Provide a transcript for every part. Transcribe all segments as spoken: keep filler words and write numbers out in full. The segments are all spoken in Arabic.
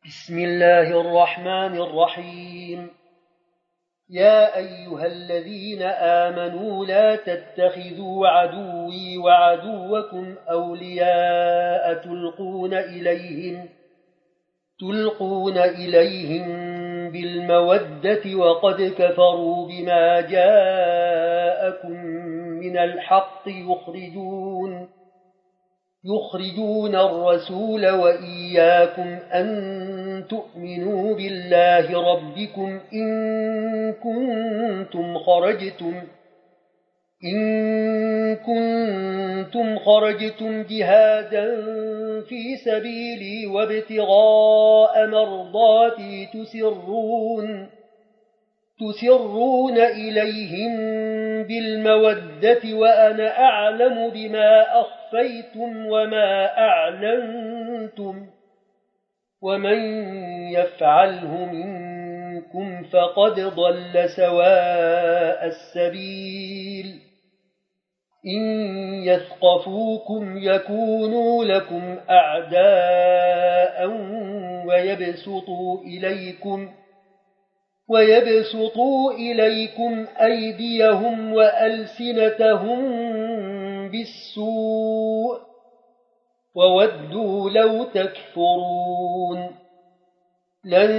بسم الله الرحمن الرحيم. يا أيها الذين آمنوا لا تتخذوا عدوي وعدوكم أولياء تلقون إليهم تلقون إليهم بالمودة وقد كفروا بما جاءكم من الحق يخرجون يخرجون الرسول وإياكم أن تؤمنوا بالله ربكم إن كنتم خرجتم إن كنتم خرجتم جهادا في سبيلي وابتغاء مرضاتي تسرون تسرون إليهم بالمودة وأنا أعلم بما أخفيتم وما أعلنتم ومن يفعله منكم فقد ضل سواء السبيل. إن يثقفوكم يكونوا لكم أعداء ويبسطوا إليكم ويبسطوا إليكم أيديهم وألسنتهم بالسوء وودوا لو تكفرون. لن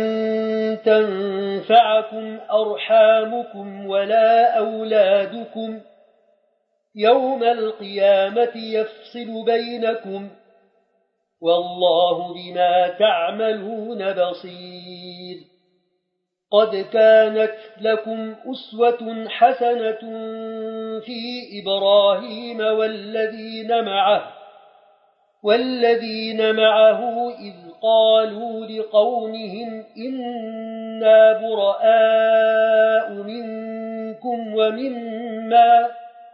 تنفعكم أرحامكم ولا أولادكم يوم القيامة يفصل بينكم والله بما تعملون بصير. قد كانت لكم أسوة حسنة في إبراهيم والذين معه والذين معه إذ قالوا لقومهم إنا براء منكم ومما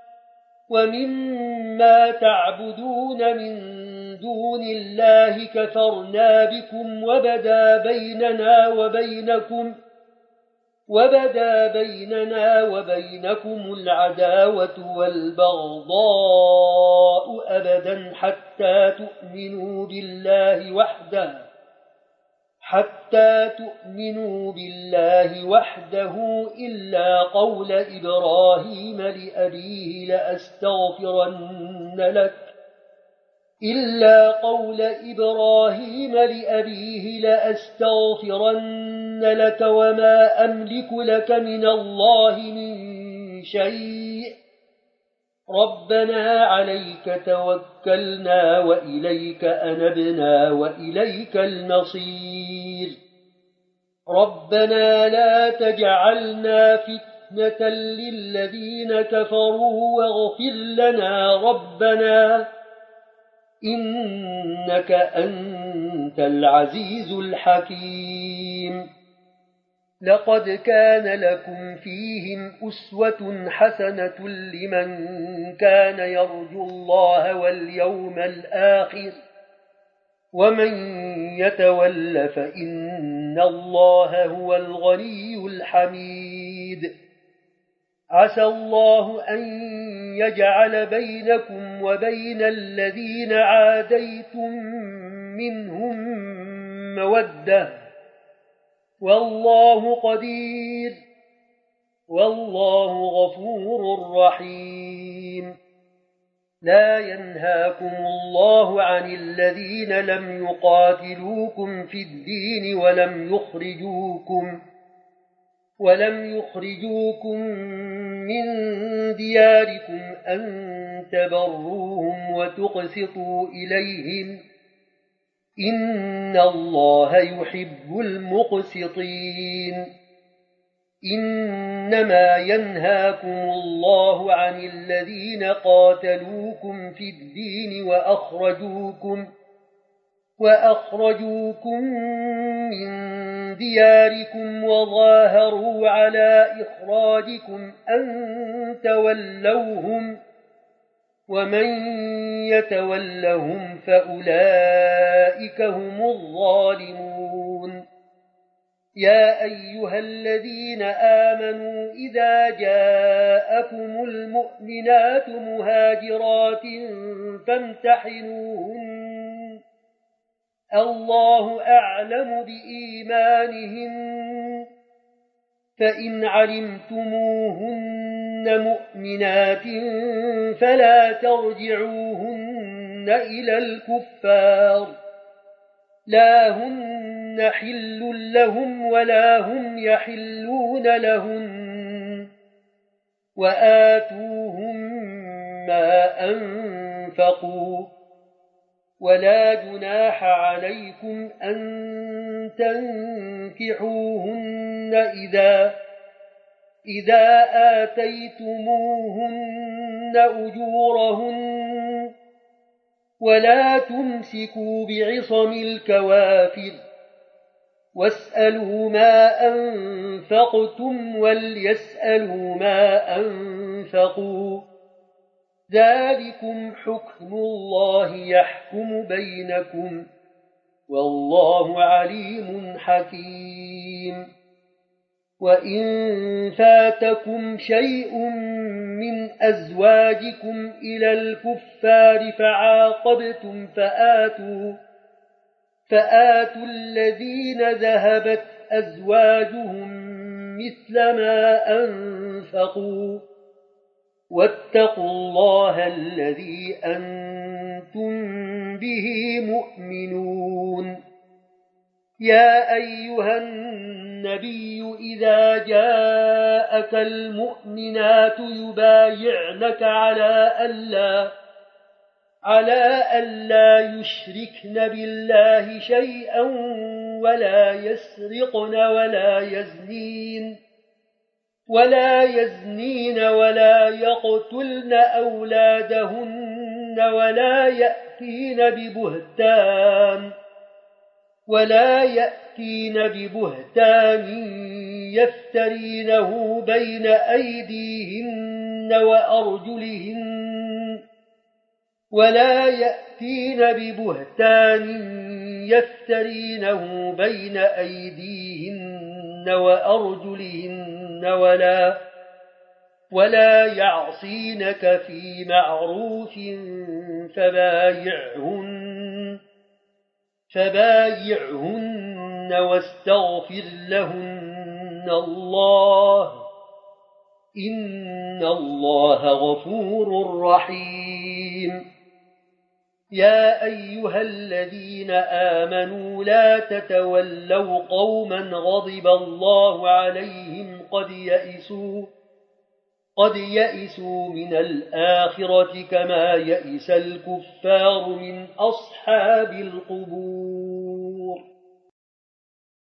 ومما تعبدون من دون الله كفرنا بكم وبدا بيننا وبينكم وبدا بيننا وبينكم العداوة والبغضاء أبدا حتى تؤمنوا بالله وحده حتى تؤمنوا بالله وحده إلا قول إبراهيم لأبيه لأستغفرن لك إلا قول إبراهيم لأبيه لأستغفرن لك وما أملك لك من الله من شيء ربنا عليك توكلنا وإليك أنبنا وإليك المصير. ربنا لا تجعلنا فتنة للذين كفروا واغفر لنا ربنا إنك أنت العزيز الحكيم. لقد كان لكم فيهم أسوة حسنة لمن كان يرجو الله واليوم الآخر ومن يتول فإن الله هو الغني الحميد. عسى الله أن يجعل بينكم وبين الذين عاديتم منهم مودة والله قدير والله غفور رحيم. لا ينهاكم الله عن الذين لم يقاتلوكم في الدين ولم يخرجوكم ولم يخرجوكم من دياركم أن تبروهم وتقسطوا إليهم إن الله يحب المقسطين. إنما ينهاكم الله عن الذين قاتلوكم في الدين وأخرجوكم وأخرجوكم من دياركم وظاهروا على إخراجكم أن تولوهم ومن يتولهم فأولئك هم الظالمون. يا أيها الذين آمنوا إذا جاءكم المؤمنات مهاجرات فامتحنوهن الله أعلم بإيمانهن فإن علمتموهن مؤمنات فلا ترجعوهن إلى الكفار لا هن حل لهم ولا هم يحلون لهن وآتوهم ما أنفقوا ولا جناح عليكم أن تنكحوهن إذا إذا آتيتموهن أجورهن ولا تمسكوا بعصم الكوافر واسألوا ما أنفقتم وليسألوا ما أنفقوا ذلكم حكم الله يحكم بينكم والله عليم حكيم وإن فاتكم شيء من أزواجكم إلى الكفار فعاقبتم فآتوا فآتوا الذين ذهبت أزواجهم مثل ما أنفقوا واتقوا الله الذي أنتم به مؤمنون يا أيها النبي إذا جاءك المؤمنات يبايعنك على ألا على ألا يشركن بالله شيئا ولا يسرقن ولا يزنين ولا يزنين ولا يقتلن أولادهن ولا يأتين ببهتان ولا يأتين ببهتان يفترينه بين أيديهن وأرجلهن ولا يأتين ببهتان يفترينه بين أيديهن وأرجلهن ولا ولا يعصينك في معروف فبايعهن فبايعهن واستغفر لهن الله إن الله غفور رحيم يا أيها الذين آمنوا لا تتولوا قوما غضب الله عليهم قد يئسوا قد يئسوا من الآخرة كما يئس الكفار من أصحاب القبور